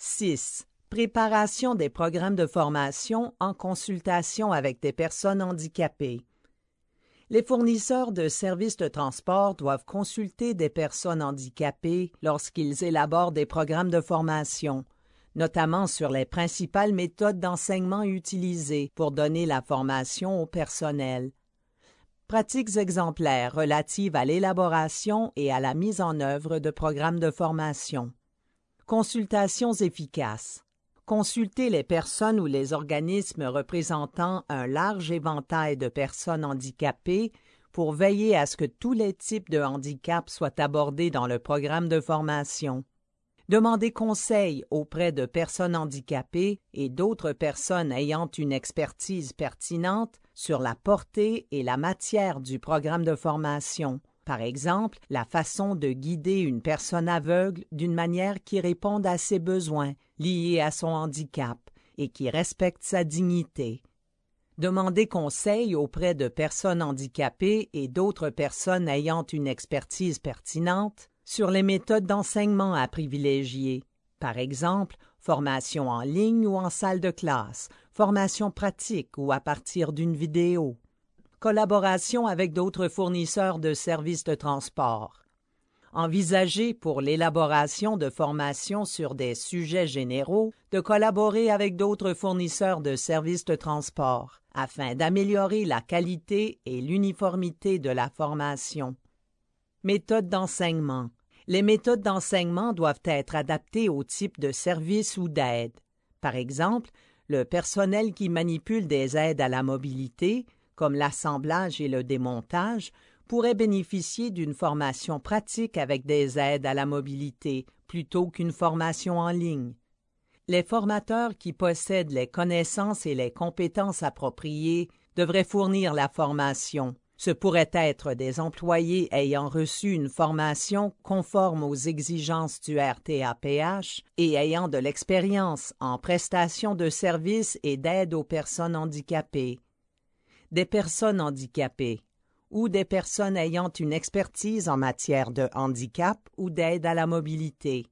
6. Préparation des programmes de formation en consultation avec des personnes handicapées. Les fournisseurs de services de transport doivent consulter des personnes handicapées lorsqu'ils élaborent des programmes de formation, notamment sur les principales méthodes d'enseignement utilisées pour donner la formation au personnel. Pratiques exemplaires relatives à l'élaboration et à la mise en œuvre de programmes de formation. Consultations efficaces. Consulter les personnes ou les organismes représentant un large éventail de personnes handicapées pour veiller à ce que tous les types de handicap soient abordés dans le programme de formation. Demander conseil auprès de personnes handicapées et d'autres personnes ayant une expertise pertinente sur la portée et la matière du programme de formation. Par exemple, la façon de guider une personne aveugle d'une manière qui réponde à ses besoins liés à son handicap et qui respecte sa dignité. Demander conseil auprès de personnes handicapées et d'autres personnes ayant une expertise pertinente sur les méthodes d'enseignement à privilégier. Par exemple, formation en ligne ou en salle de classe, formation pratique ou à partir d'une vidéo. Collaboration avec d'autres fournisseurs de services de transport. Envisager pour l'élaboration de formations sur des sujets généraux de collaborer avec d'autres fournisseurs de services de transport afin d'améliorer la qualité et l'uniformité de la formation. Méthodes d'enseignement. Les méthodes d'enseignement doivent être adaptées au type de service ou d'aide. Par exemple, le personnel qui manipule des aides à la mobilité, comme l'assemblage et le démontage, pourrait bénéficier d'une formation pratique avec des aides à la mobilité plutôt qu'une formation en ligne. Les formateurs qui possèdent les connaissances et les compétences appropriées devraient fournir la formation. Ce pourraient être des employés ayant reçu une formation conforme aux exigences du RTAPH et ayant de l'expérience en prestation de services et d'aide aux personnes handicapées. Des personnes handicapées ou des personnes ayant une expertise en matière de handicap ou d'aide à la mobilité.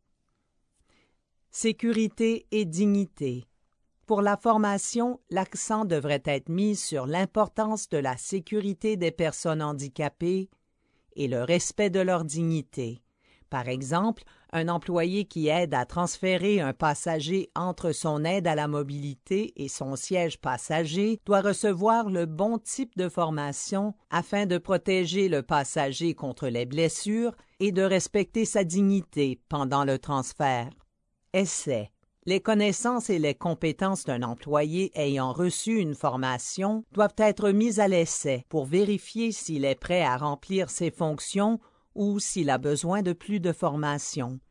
Sécurité et dignité. Pour la formation, l'accent devrait être mis sur l'importance de la sécurité des personnes handicapées et le respect de leur dignité. Par exemple, un employé qui aide à transférer un passager entre son aide à la mobilité et son siège passager doit recevoir le bon type de formation afin de protéger le passager contre les blessures et de respecter sa dignité pendant le transfert. Essai. Les connaissances et les compétences d'un employé ayant reçu une formation doivent être mises à l'essai pour vérifier s'il est prêt à remplir ses fonctions ou s'il a besoin de plus de formation.